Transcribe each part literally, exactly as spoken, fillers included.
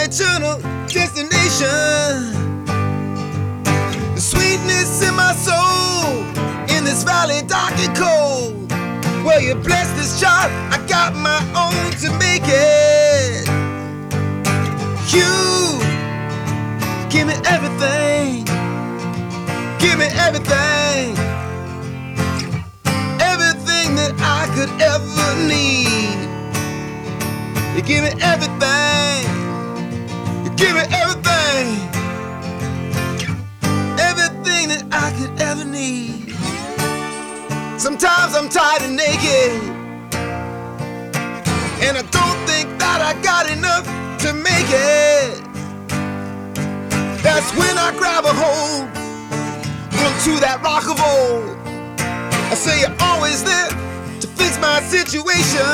eternal destination. The sweetness in my soul, in this valley dark and cold. Well, you bless this child, I got my own to make it. You give me everything, give me everything, everything that I could ever need. You give me everything, you give me everything, everything that I could ever need. Sometimes I'm tired and naked, and I don't think that I got enough to make it. That's when I grab a hold onto that rock of old. I say you're always there to fix my situation.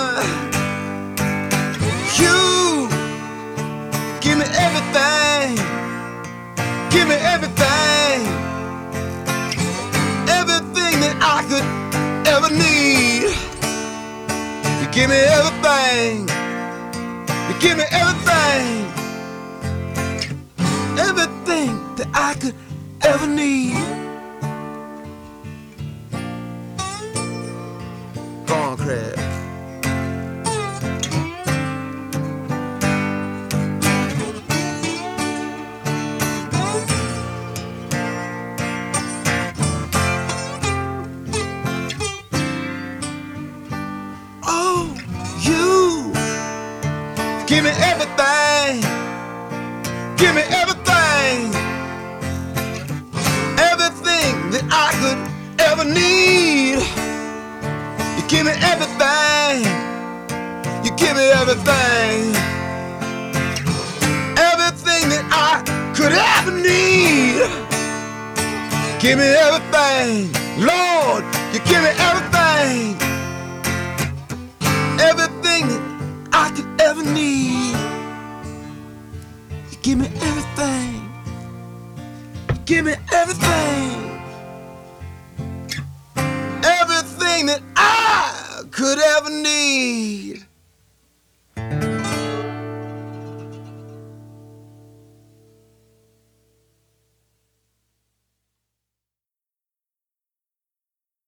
You give me everything, give me everything, everything that I could ever need. You give me everything, you give me everything, everything that I could ever need. Go on, Craig. Oh, you give me everything, give me everything, everything that I could ever need. You give me everything, you give me everything, everything that I could ever need. Give me everything, Lord, you give me everything, everything that I could ever need. You give me everything, you give me everything, everything that I could ever need.